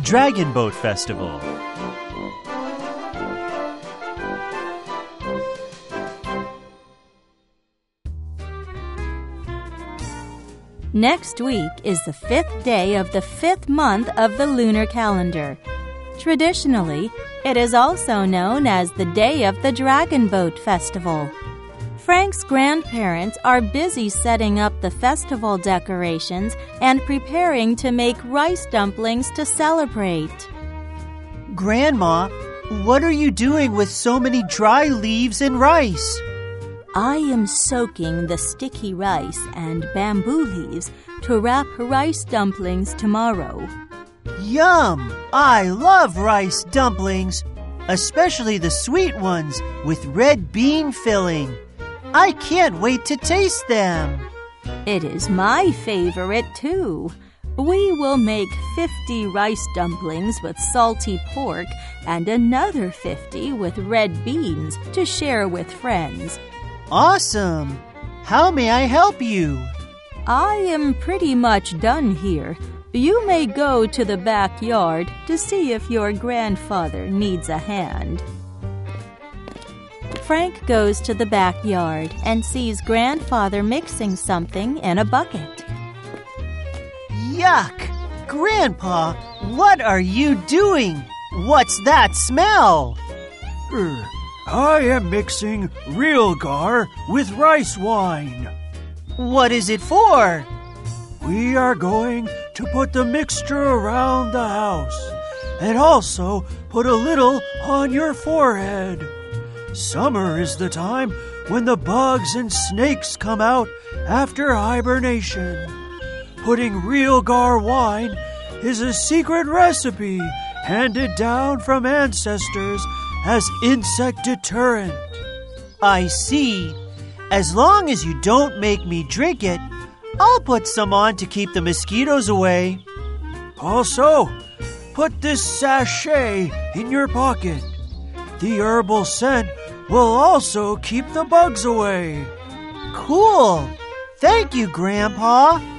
Dragon Boat Festival. Next week is the 5th day of the 5th month of the lunar calendar. Traditionally, it is also known as the day of the Dragon Boat Festival. Frank's grandparents are busy setting up the festival decorations and preparing to make rice dumplings to celebrate. Grandma, what are you doing with so many dry leaves and rice? I am soaking the sticky rice and bamboo leaves to wrap rice dumplings tomorrow. Yum! I love rice dumplings, especially the sweet ones with red bean filling. I can't wait to taste them. It is my favorite, too. We will make 50 rice dumplings with salty pork and another 50 with red beans to share with friends. Awesome! How may I help you? I am pretty much done here. You may go to the backyard to see if your grandfather needs a hand. Frank goes to the backyard and sees Grandfather mixing something in a bucket. Yuck! Grandpa, what are you doing? What's that smell? I am mixing real gar with rice wine. What is it for? We are going to put the mixture around the house and also put a little on your forehead. Summer is the time when the bugs and snakes come out after hibernation. Putting real gar wine is a secret recipe handed down from ancestors as insect deterrent. I see. As long as you don't make me drink it, I'll put some on to keep the mosquitoes away. Also, put this sachet in your pocket. The herbal scent will also keep the bugs away. Cool. Thank you, Grandpa.